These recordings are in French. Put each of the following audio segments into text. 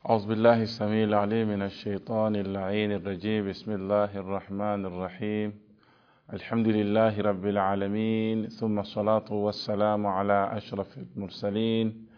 أعوذ بالله السميع العليم من الشيطان اللعين الرجيم بسم الله الرحمن الرحيم الحمد لله رب العالمين ثم الصلاة والسلام على أشرف المرسلين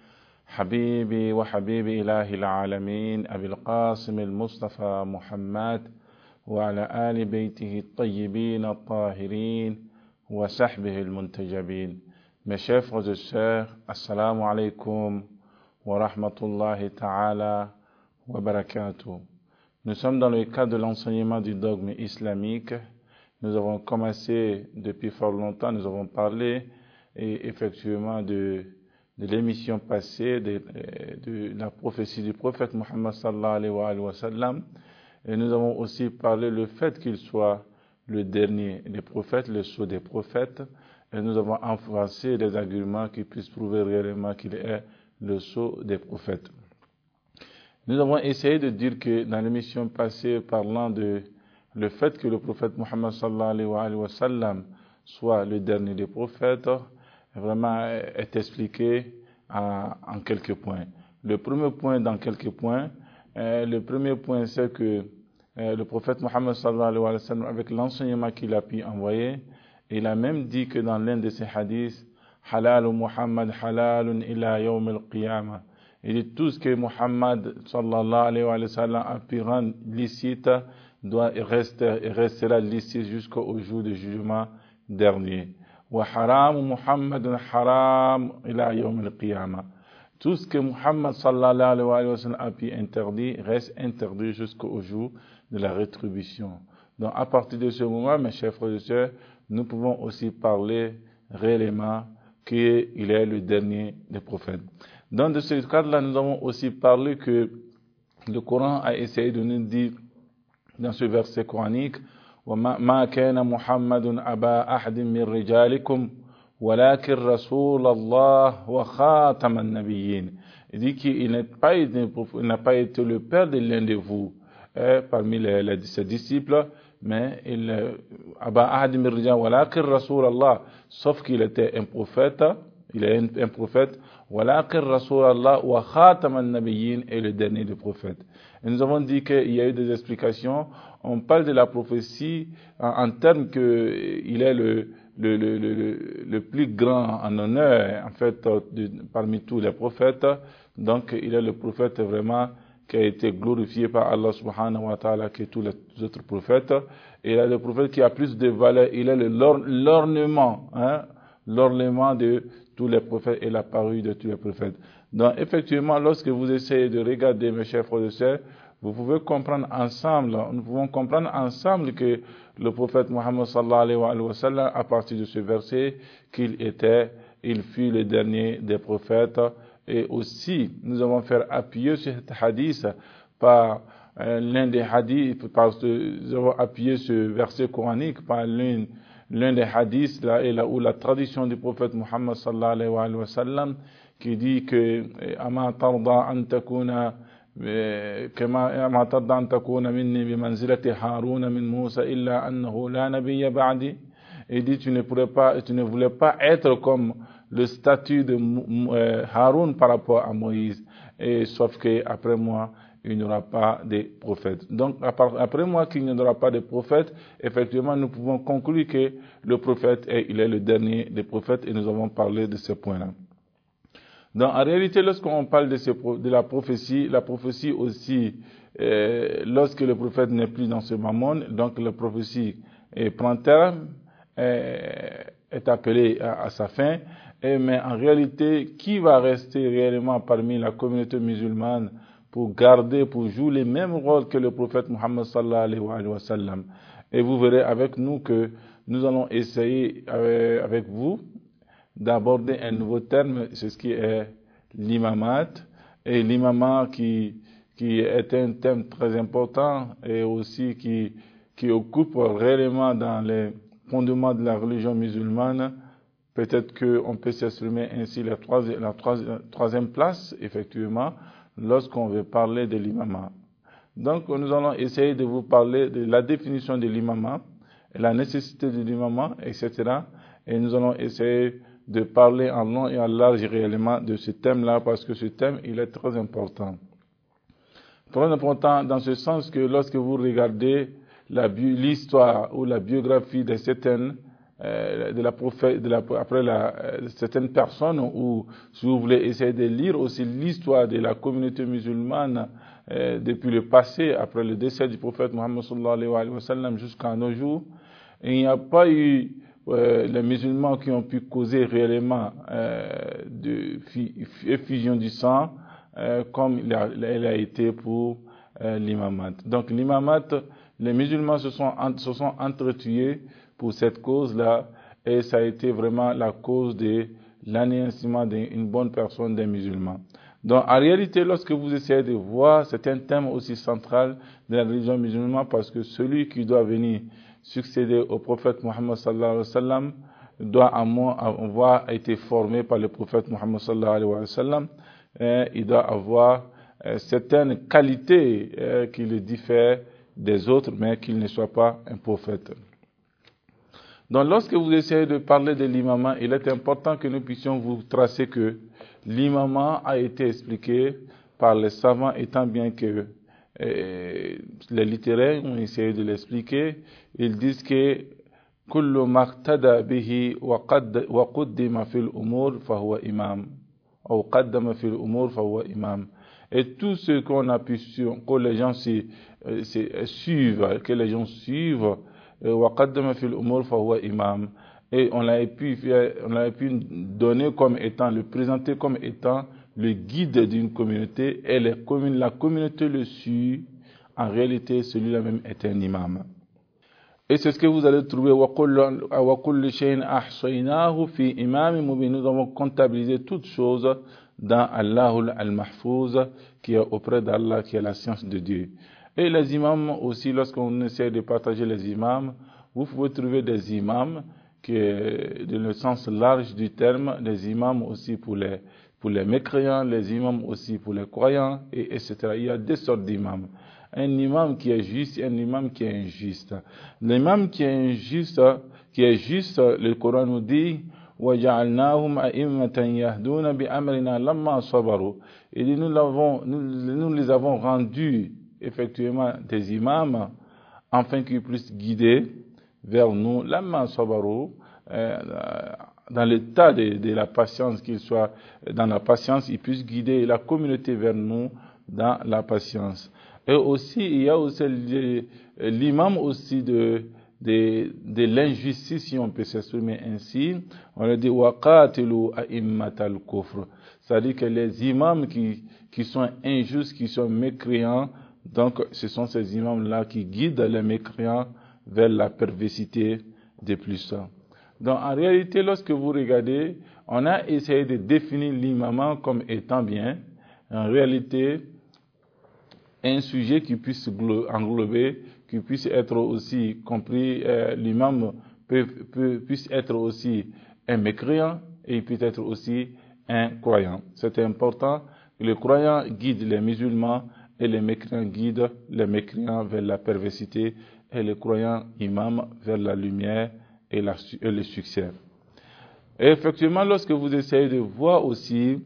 حبيبي وحبيب إله العالمين أبي القاسم المصطفى محمد وعلى آل بيته الطيبين الطاهرين وصحبه المنتجبين. Mes chers frères et sœurs, assalamu alaikum wa rahmatullahi ta'ala wa barakatuh. Nous sommes dans le cadre de l'enseignement du dogme islamique. Nous avons commencé depuis fort longtemps, nous avons parlé et effectivement de l'émission passée, de la prophétie du prophète Muhammad sallallahu alayhi wa sallam. Et nous avons aussi parlé le fait qu'il soit le dernier des prophètes, le sceau des prophètes. Et nous avons avancé des arguments qui puissent prouver réellement qu'il est le sceau des prophètes. Nous avons essayé de dire que dans l'émission passée, parlant de le fait que le prophète Muhammad sallallahu alayhi wa sallam soit le dernier des prophètes, vraiment est expliqué en quelques points. Le premier point dans quelques points, le premier point c'est que le prophète Muhammad sallallahu alayhi wa sallam, avec l'enseignement qu'il a pu envoyer, il a même dit que dans l'un de ses hadiths, halal Muhammad halalun ila yawm al-qiyamah. Il dit tout ce que Muhammad sallallahu alayhi wa sallam a pu rendre licite doit restera licite jusqu'au jour du jugement dernier. Wa haram Muhammadun haram ila yawm al-qiyamah. Tout ce que Muhammad sallallahu alayhi wa sallam a pu interdire reste interdit jusqu'au jour de la rétribution. Donc à partir de ce moment, mes chers frères et sœurs, nous pouvons aussi parler réellement qu'il est le dernier des prophètes. Dans ce cadre-là, nous avons aussi parlé que le Coran a essayé de nous dire dans ce verset coranique وَمَا كَانَ مُحَمَّدٌ أَبَا أَحَدٍ مِّن رِّجَالِكُمْ وَلَكِنْ رَسُولَ اللَّهِ وَخَاتَمَ النَّبِيِّينَ. Il dit qu'il n'a pas été le père de l'un de vous parmi ses disciples, mais sauf qu'il était un prophète, il est un prophète, et le dernier des prophètes. Et nous avons dit qu'il y a eu des explications. On parle de la prophétie en termes qu'il est le plus grand en honneur, en fait, parmi tous les prophètes. Donc, il est le prophète vraiment qui a été glorifié par Allah subhanahu wa ta'ala que tous les autres prophètes. Et il est le prophète qui a plus de valeur. Il est l'ornement, l'ornement de tous les prophètes et la parure de tous les prophètes. Donc, effectivement, lorsque vous essayez de regarder, mes chers frères et sœurs, vous pouvez comprendre ensemble, nous pouvons comprendre ensemble que le prophète Muhammad sallallahu alayhi wa sallam, à partir de ce verset, il fut le dernier des prophètes. Et aussi, nous avons fait appuyer sur cet hadith par l'un des hadiths, nous avons appuyé ce verset coranique par l'un des hadiths où la tradition du prophète Muhammad sallallahu alayhi wa sallam qui dit que ama tarda an takuna minni bi manzilati Harun min Musa illa annahu la nabiyya ba'di. Il dit tu ne voulais pas être comme le statut de Haroun par rapport à Moïse, et sauf que après moi il n'y aura pas de prophète. Donc après moi qu'il n'y aura pas de prophète, effectivement nous pouvons conclure que le prophète il est le dernier des prophètes, et nous avons parlé de ce point-là. Donc en réalité, lorsqu'on parle de la prophétie aussi, lorsque le prophète n'est plus dans ce monde, donc la prophétie prend terme, est appelée à sa fin. Mais en réalité, qui va rester réellement parmi la communauté musulmane pour jouer les mêmes rôles que le prophète Muhammad sallallahu alayhi wa sallam? Et vous verrez avec nous que nous allons essayer avec vous d'aborder un nouveau terme, c'est ce qui est l'imamat. Et l'imamat qui est un thème très important et aussi qui occupe réellement dans les fondements de la religion musulmane. Peut-être qu'on peut s'exprimer ainsi la troisième place, effectivement, lorsqu'on veut parler de l'imamat. Donc, nous allons essayer de vous parler de la définition de l'imamat, la nécessité de l'imamat, etc. Et nous allons essayer de parler en long et en large réellement de ce thème-là, parce que ce thème, il est très important. Très important dans ce sens que lorsque vous regardez l'histoire ou la biographie de certaines certaines personnes, ou si vous voulez essayer de lire aussi l'histoire de la communauté musulmane depuis le passé, après le décès du prophète Mohammed sallallahu alayhi wa sallam jusqu'à nos jours, il n'y a pas eu les musulmans qui ont pu causer réellement de effusion du sang comme elle a été pour l'imamat. Donc l'imamat, les musulmans se sont entretués pour cette cause-là, et ça a été vraiment la cause de l'anéantissement d'une bonne personne des musulmans. Donc en réalité, lorsque vous essayez de voir, c'est un thème aussi central de la religion musulmane, parce que celui qui doit venir succéder au prophète Mohammed sallallahu alayhi wa sallam doit avoir été formé par le prophète Mohammed sallallahu alayhi wa sallam. Il doit avoir certaines qualités qui le diffèrent des autres, mais qu'il ne soit pas un prophète. Donc lorsque vous essayez de parler de l'imamat, il est important que nous puissions vous tracer que l'imamat a été expliqué par les savants, étant bien que les littéraires ont essayé de l'expliquer. Ils disent que كل ما اقتدى به وقدم في الأمور فهو إمام أو قدم في الأمور فهو إمام. Et tout ce qu'on a pu que les gens suivent, que les gens suivent, وقدم في الأمور فهو إمام. Et on l'a pu donner comme étant, le présenter comme étant le guide d'une communauté, et la communauté le suit. En réalité, celui-là même est un imam. Et c'est ce que vous allez trouver. Nous avons comptabilisé toutes choses dans Allahul al-Mahfouz, qui est auprès d'Allah, qui est la science de Dieu. Et les imams aussi, lorsqu'on essaie de partager les imams, vous pouvez trouver des imams qui est dans le sens large du terme, des imams aussi pour les mécréants, les imams aussi pour les croyants, etc. Il y a deux sortes d'imams. Un imam qui est juste et un imam qui est injuste. L'imam qui est injuste, le Coran nous dit وَجَعَلْنَاهُمْ أَئِمَّةً يَهْدُونَ بِأَمْرِنَا لَمَّا صَبَرُوا. Et nous les avons rendus effectivement des imams afin qu'ils puissent guider vers nous, lamma sabaru, dans l'état de la patience, qu'ils soient dans la patience, ils puissent guider la communauté vers nous dans la patience. Et aussi, il y a aussi l'imam aussi de l'injustice, si on peut s'exprimer ainsi. On le dit waqatilu a'immatal kufr, c'est-à-dire que les imams qui sont injustes, qui sont mécréants, donc ce sont ces imams-là qui guident les mécréants vers la perversité de plus. Donc en réalité, lorsque vous regardez, on a essayé de définir l'imam comme étant bien, en réalité, un sujet qui puisse englober, qui puisse être aussi compris, l'imam puisse être aussi un mécréant et il peut être aussi un croyant. C'est important que les croyants guident les musulmans et les mécréants guident les mécréants vers la perversité et les croyants imams vers la lumière et le succès. Et effectivement, lorsque vous essayez de voir aussi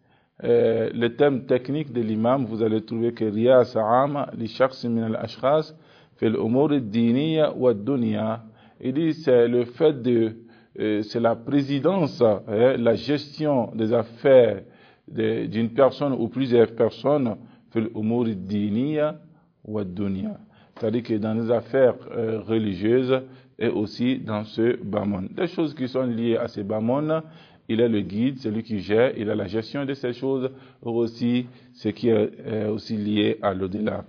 le thème technique de l'imam, vous allez trouver que riyasa ama li shakhs min al-ashkhas fi al-umur ad-diniya wa ad-dunya. Il dit c'est le fait c'est la présidence, la gestion des affaires d'une personne ou plusieurs personnes fi al-umur ad-diniya wa ad-dunya. C'est-à-dire que dans les affaires religieuses et aussi dans ce bamon. Des choses qui sont liées à ces bamon, il est le guide, celui qui gère, il a la gestion de ces choses, aussi ce qui est aussi lié à l'au-delà.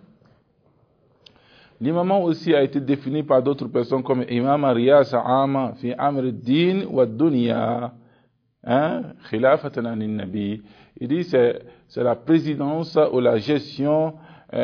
L'imam aussi a été défini par d'autres personnes comme imam riyasa ama fi amr ad-din wa ad-dunya, khilafatan an an-nabi. Il dit c'est la présidence ou la gestion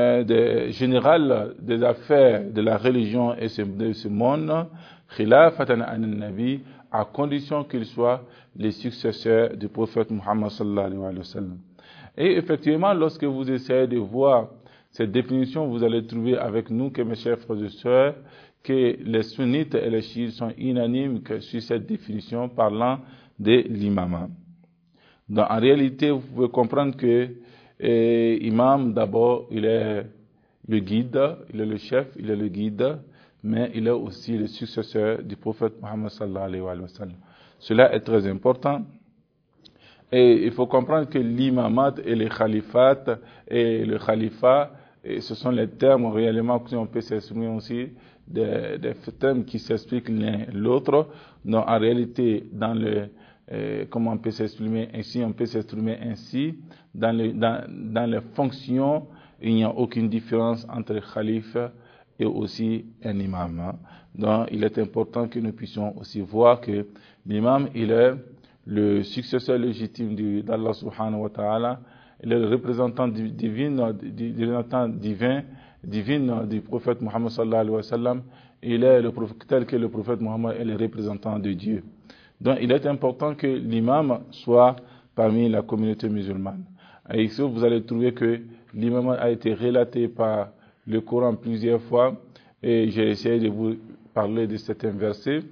générale des affaires de la religion et de ce monde, khilafatan an an-nabi, à condition qu'ils soient les successeurs du prophète Muhammad sallallahu alayhi wa sallam. Et effectivement, lorsque vous essayez de voir cette définition, vous allez trouver avec nous, que mes chers frères et sœurs, que les sunnites et les chiites sont unanimes sur cette définition parlant de l'imam. Donc, en réalité, vous pouvez comprendre que Et imam, d'abord, il est le guide, il est le chef, il est le guide, mais il est aussi le successeur du prophète Mohammed sallallahu alayhi wa sallam. Cela est très important. Et il faut comprendre que l'imamat et le khalifat et le khalifa, et ce sont les termes réellement que on peut s'exprimer aussi, des termes qui s'expliquent l'un l'autre. Donc en réalité, dans le comment on peut s'exprimer ainsi, on peut s'exprimer ainsi. Dans les fonctions, il n'y a aucune différence entre le khalifa et aussi un imam. Donc il est important que nous puissions aussi voir que l'imam, il est le successeur légitime d'Allah subhanahu wa ta'ala, il est le représentant divin du prophète Muhammad sallallahu alayhi wa sallam, il est le prophète, tel que le prophète Muhammad est le représentant de Dieu. Donc il est important que l'imam soit parmi la communauté musulmane. Et ici vous allez trouver que l'imam a été relaté par le Coran plusieurs fois, et j'ai essayé de vous parler de certains versets.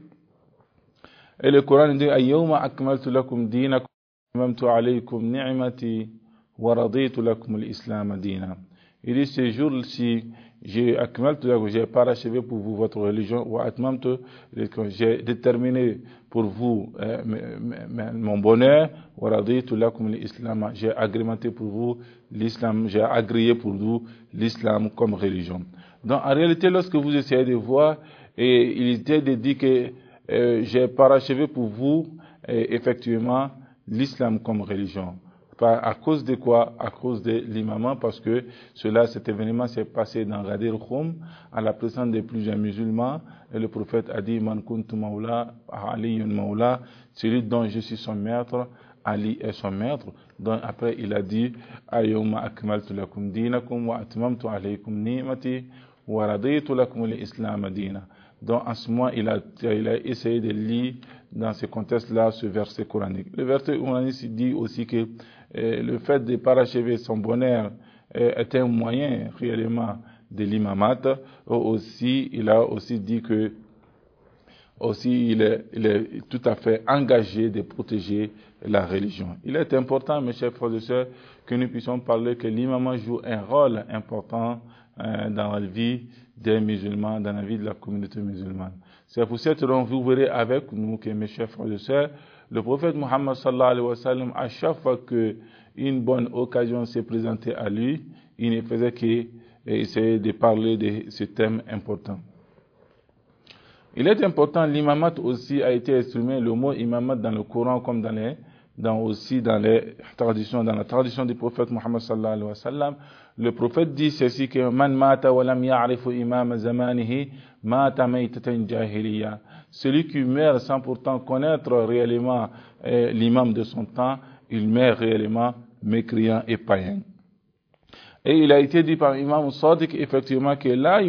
Et le Coran dit Ayyawma akmaltu lakum dinakum wa atmamtu alaykum ni'mati wa raditu lakum al-islam dina. Il dit ce jour-ci, j'ai parachevé pour vous votre religion, wa atmamtu, j'ai déterminé pour vous mon bonheur, wa raditu lakum al-islam, j'ai agrémenté pour vous l'islam, j'ai agréé pour vous l'islam comme religion. Donc en réalité, lorsque vous essayez de voir, et il était de dire que j'ai parachevé pour vous effectivement l'islam comme religion. À cause de quoi? À cause de l'imam, parce que cet événement s'est passé dans Ghadir Khoum, à la présence de plusieurs musulmans, et le prophète a dit Man kuntu maula, Ali maula, celui dont je suis son maître, Ali est son maître. Donc après il a dit Ayyawma akmaltu lakum dinakum wa atmamtu alaykum ni'mati wa raditu lakum al-islam dina. Donc en ce moment, il a essayé de lire dans ce contexte-là ce verset coranique. Le verset coranique dit aussi que le fait de parachever son bonheur est un moyen réellement de l'imamat. Aussi, il a aussi dit que aussi il est tout à fait engagé de protéger la religion. Il est important, mes chers frères et sœurs, que nous puissions parler que l'imamat joue un rôle important dans la vie des musulmans, dans la vie de la communauté musulmane. C'est pour cette raison, vous verrez avec nous que, mes chers frères et sœurs, le prophète Muhammad sallallahu alayhi wa sallam, à chaque fois qu'une bonne occasion s'est présentée à lui, il ne faisait qu'essayer de parler de ce thème important. Il est important, l'imamat aussi a été exprimé, le mot imamat dans le Coran comme dans la tradition du prophète Muhammad sallallahu alayhi wa sallam. Le prophète dit ceci que man mata wa lam ya'rifu imam zamanihi mata maytatan jahiliya. Celui qui meurt sans pourtant connaître réellement l'imam de son temps, il meurt réellement mécréant et païen. Et il a été dit par Imam Sadiq effectivement que la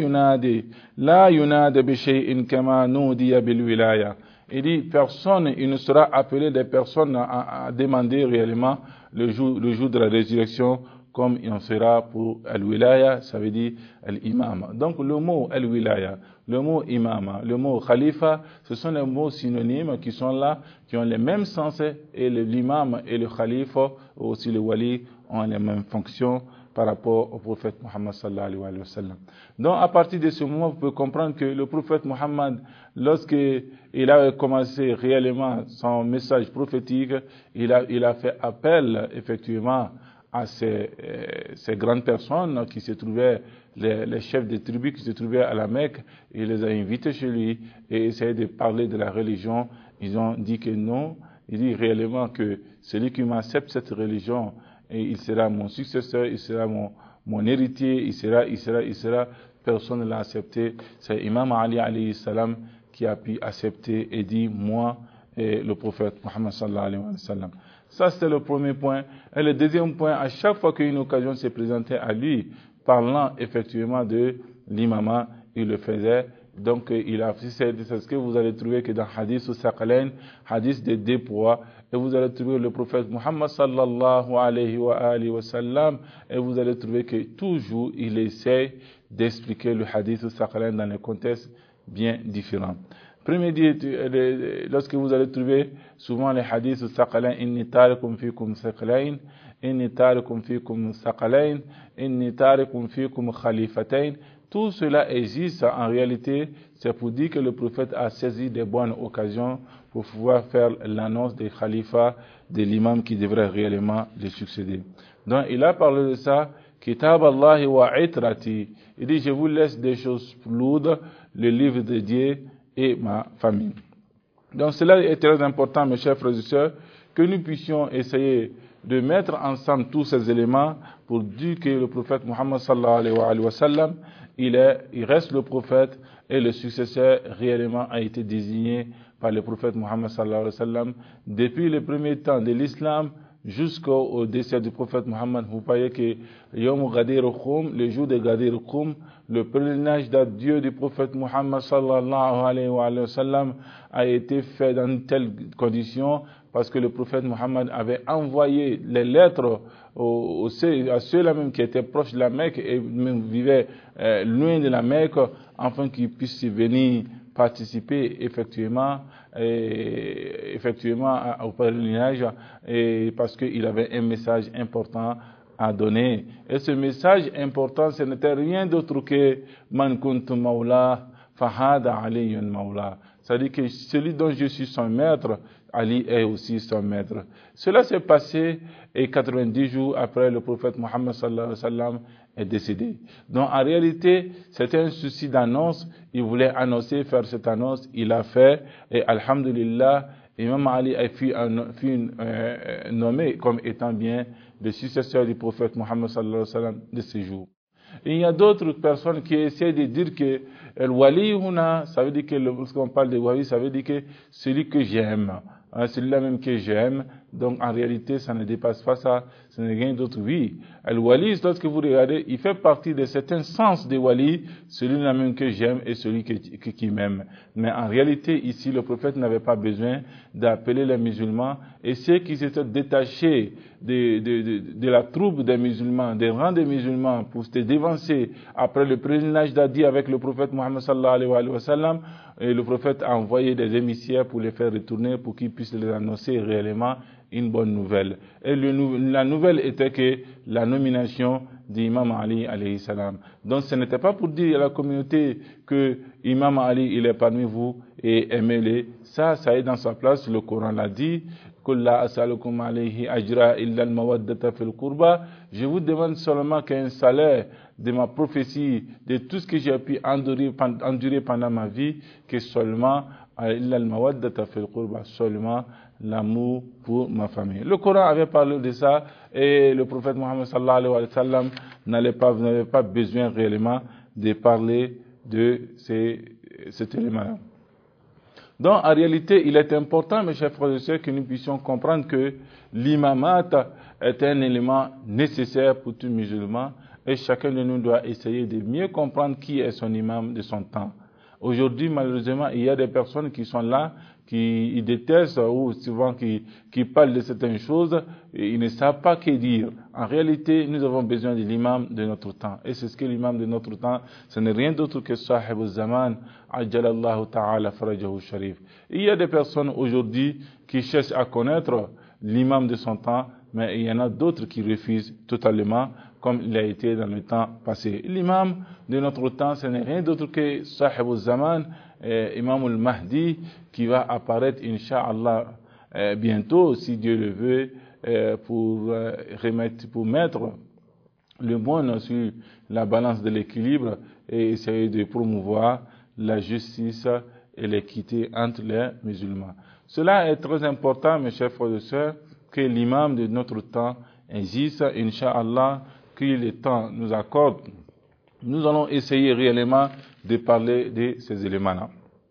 yunadi bi shay'in kama nudiya bil wilaya. Il dit personne, il ne sera appelé des personnes à demander réellement le jour de la résurrection comme il en sera pour al-wilaya, ça veut dire al-imam. Donc le mot al-wilaya, le mot imam, le mot khalifa, ce sont des mots synonymes qui sont là, qui ont les mêmes sens, et l'imam et le khalifa, aussi le wali, ont les mêmes fonctions par rapport au prophète Muhammad sallallahu alayhi wa sallam. Donc à partir de ce moment, vous pouvez comprendre que le prophète Muhammad, lorsqu'il a commencé réellement son message prophétique, il a fait appel effectivement à ces grandes personnes qui se trouvaient, les chefs des tribus qui se trouvaient à la Mecque. Il les a invités chez lui et essayé de parler de la religion. Ils ont dit que non. Il dit réellement que celui qui m'accepte cette religion, et il sera mon successeur, il sera mon héritier, il sera, personne ne l'a accepté. C'est Imam Ali alayhi salam qui a pu accepter et dit, moi et le prophète Muhammad sallallahu alayhi wa sallam. Ça, c'était le premier point. Et le deuxième point, à chaque fois qu'une occasion s'est présentée à lui, parlant effectivement de l'imama, il le faisait. Donc, c'est ce que vous allez trouver que dans Hadith ou Saqalain, Hadith des deux poids, et vous allez trouver le prophète Muhammad sallallahu alayhi wa sallam, et vous allez trouver que toujours il essaie d'expliquer le Hadith ou Saqalain dans des contextes bien différents. Premier dit, lorsque vous allez trouver souvent les hadiths Saqalain, inni tarikum fikum Saqalain, inni tarikum fikum thaqalayn, inni tarikum fikum khalifatayn. Tout cela existe en réalité, c'est pour dire que le prophète a saisi des bonnes occasions pour pouvoir faire l'annonce des khalifas, de l'imam qui devrait réellement le succéder. Donc il a parlé de ça, Kitab Allah wa itrati. Il dit, je vous laisse des choses lourdes, le livre de Dieu et ma famille. Donc cela est très important, mes chers frères et sœurs, que nous puissions essayer de mettre ensemble tous ces éléments pour dire que le prophète Muhammad sallallahu alayhi wa sallam, il reste le prophète et le successeur réellement a été désigné par le prophète Muhammad sallallahu alayhi wa sallam depuis le premier temps de l'islam jusqu'au décès du prophète Muhammad. Vous voyez que Yom Ghadir Khoum, le jour de Ghadir Khoum, le pèlerinage d'adieu du prophète Muhammad sallallahu alayhi wa sallam a été fait dans une telle condition parce que le prophète Muhammad avait envoyé les lettres à ceux-là même qui étaient proches de la Mecque et même vivaient loin de la Mecque, afin qu'ils puissent venir participer effectivement au pèlerinage, et parce qu'il avait un message important à donner. Et ce message important, ce n'était rien d'autre que Man kuntu mawla fahada aliyun mawla. C'est-à-dire que celui dont je suis son maître, Ali est aussi son maître. Cela s'est passé et 90 jours après le prophète Muhammad sallallahu alayhi wa sallam est décédé. Donc en réalité, c'était un souci d'annonce. Il voulait annoncer, faire cette annonce. Il l'a fait et alhamdulillah, Imam Ali a fut nommé comme étant bien le successeur du prophète Muhammad sallallahu alayhi wa sallam de ces jours. Et il y a d'autres personnes qui essaient de dire que le wali huna, ça veut dire que lorsqu'on parle de wali, ça veut dire que celui que j'aime, celui-là même que j'aime. Donc en réalité, ça ne dépasse pas ça, ce n'est rien d'autre. Oui, le wali, lorsque vous regardez, il fait partie de certains sens de wali, celui-là même que j'aime et celui qui m'aime. Mais en réalité, ici, le prophète n'avait pas besoin d'appeler les musulmans, et ceux qui s'étaient détachés de la troupe des musulmans, des rangs des musulmans, pour se dévancer après le pèlerinage d'Adi avec le prophète Muhammad sallallahu alayhi wa sallam, et le prophète a envoyé des émissaires pour les faire retourner, pour qu'ils puissent les annoncer réellement une bonne nouvelle. Et la nouvelle était que la nomination d'Imam Ali alayhi salam. Donc ce n'était pas pour dire à la communauté que Imam Ali il est parmi vous et aimez-le. Ça est dans sa place. Le Coran l'a dit. Je vous demande seulement qu'un salaire de ma prophétie, de tout ce que j'ai pu endurer pendant ma vie, que seulement seulement l'amour pour ma famille. Le Coran avait parlé de ça et le prophète Mohammed sallallahu alayhi wa sallam n'avait pas besoin réellement de parler de cet élément-là. Donc en réalité, il est important, mes chers frères et sœurs, que nous puissions comprendre que l'imamat est un élément nécessaire pour tout musulman et chacun de nous doit essayer de mieux comprendre qui est son imam de son temps. Aujourd'hui, malheureusement, il y a des personnes qui sont là, qui détestent ou souvent qui parlent de certaines choses et ils ne savent pas que dire. En réalité, nous avons besoin de l'imam de notre temps. Et c'est ce que l'imam de notre temps, ce n'est rien d'autre que Sahib al-Zaman, Ajjalallahu ta'ala farajahu sharif. Il y a des personnes aujourd'hui qui cherchent à connaître l'imam de son temps, mais il y en a d'autres qui refusent totalement, comme il a été dans le temps passé. L'imam de notre temps, ce n'est rien d'autre que Sahib al-Zaman, Imam al-Mahdi, qui va apparaître, Inch'Allah, bientôt, si Dieu le veut, pour mettre le monde sur la balance de l'équilibre et essayer de promouvoir la justice et l'équité entre les musulmans. Cela est très important, mes chers frères et sœurs, que l'imam de notre temps existe, Inch'Allah, que le temps nous accorde. Nous allons essayer réellement de parler de ces éléments-là.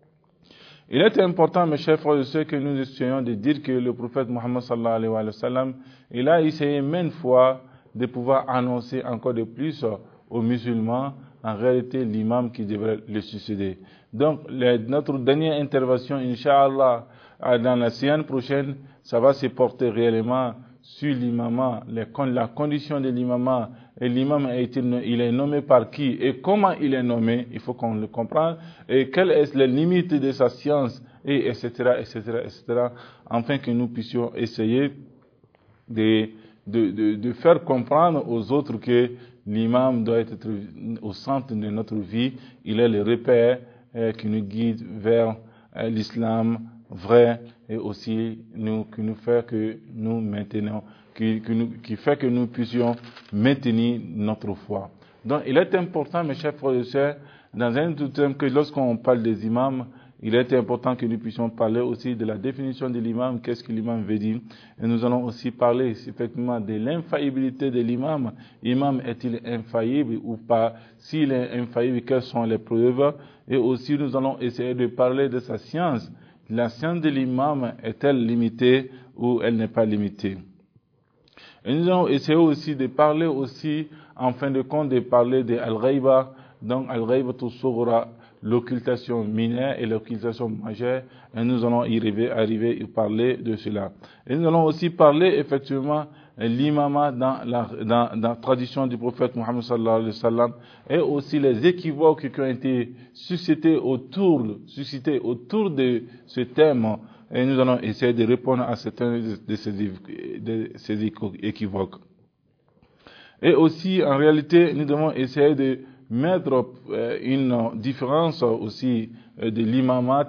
Il est important, mes chers frères et sœurs, que nous essayons de dire que le prophète Muhammad sallallahu alayhi wa sallam, il a essayé maintes fois de pouvoir annoncer encore de plus aux musulmans, en réalité, l'imam qui devrait le succéder. Donc, notre dernière intervention, Inch'Allah, dans la séance prochaine, ça va se porter réellement sur l'imamat, la condition de l'imamat, et l'imam il est nommé par qui et comment il est nommé, il faut qu'on le comprenne, et quelles sont les limites de sa science, et etc., afin que nous puissions essayer de de faire comprendre aux autres que l'imam doit être au centre de notre vie. Il est le repère qui nous guide vers l'islam vrai et aussi qui nous fait que nous maintenons, qui fait que nous puissions maintenir notre foi. Donc il est important, mes chers frères et sœurs, dans un tout terme, que lorsqu'on parle des imams, il est important que nous puissions parler aussi de la définition de l'imam, qu'est-ce que l'imam veut dire. Et nous allons aussi parler effectivement de l'infaillibilité de l'imam. L'imam est-il infaillible ou pas? S'il est infaillible, quelles sont les preuves? Et aussi nous allons essayer de parler de sa science. La science de l'imam est-elle limitée ou elle n'est pas limitée? Et nous allons essayer aussi de parler aussi, en fin de compte, de parler de Al-Ghaiba, donc Al-Ghaibatul Sughra, l'occultation mineure et l'occultation majeure, et nous allons arriver à parler de cela. Et nous allons aussi parler effectivement l'imama dans la tradition du prophète Mohammed sallallahu alayhi wa sallam, et aussi les équivoques qui ont été suscités autour de ce thème, et nous allons essayer de répondre à certains de ces équivoques. Et aussi, en réalité, nous devons essayer de mettre une différence aussi de l'imamat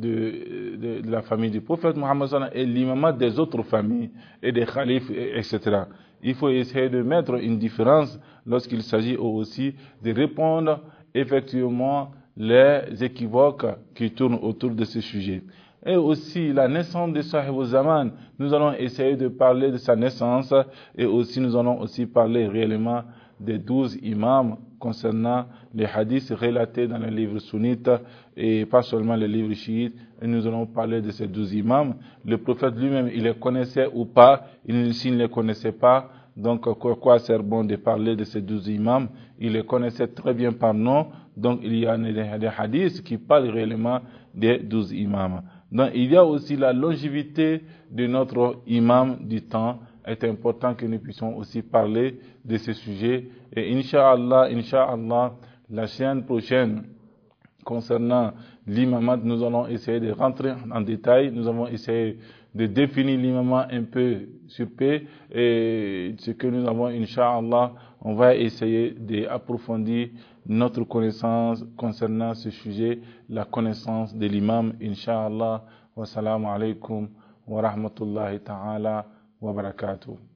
de la famille du prophète Mohammed sallallahu alayhi wa sallam et l'imamat des autres familles et des khalifes, etc. Il faut essayer de mettre une différence lorsqu'il s'agit aussi de répondre effectivement les équivoques qui tournent autour de ce sujet. Et aussi la naissance de Sahib al-Zaman, nous allons essayer de parler de sa naissance et aussi nous allons aussi parler réellement des 12 imams concernant les hadiths relatés dans les livres sunnites et pas seulement les livres chiites. Et nous allons parler de ces 12 imams. Le prophète lui-même, il les connaissait ou pas? S'il ne les connaissait pas, donc quoi sert bon de parler de ces 12 imams? Il les connaissait très bien par nom, donc il y a des hadiths qui parlent réellement des 12 imams. Donc il y a aussi la longévité de notre imam du temps. Il est important que nous puissions aussi parler de ce sujet. Et Inch'Allah, la semaine prochaine, concernant l'imamat, nous allons essayer de rentrer en détail. Nous allons essayer de définir l'imamat un peu sur P. Et ce que nous avons, Inch'Allah, on va essayer d'approfondir notre connaissance concernant ce sujet, la connaissance de l'imam, Inch'Allah. Wassalamu alaikum wa rahmatullahi ta'ala wa barakatuh.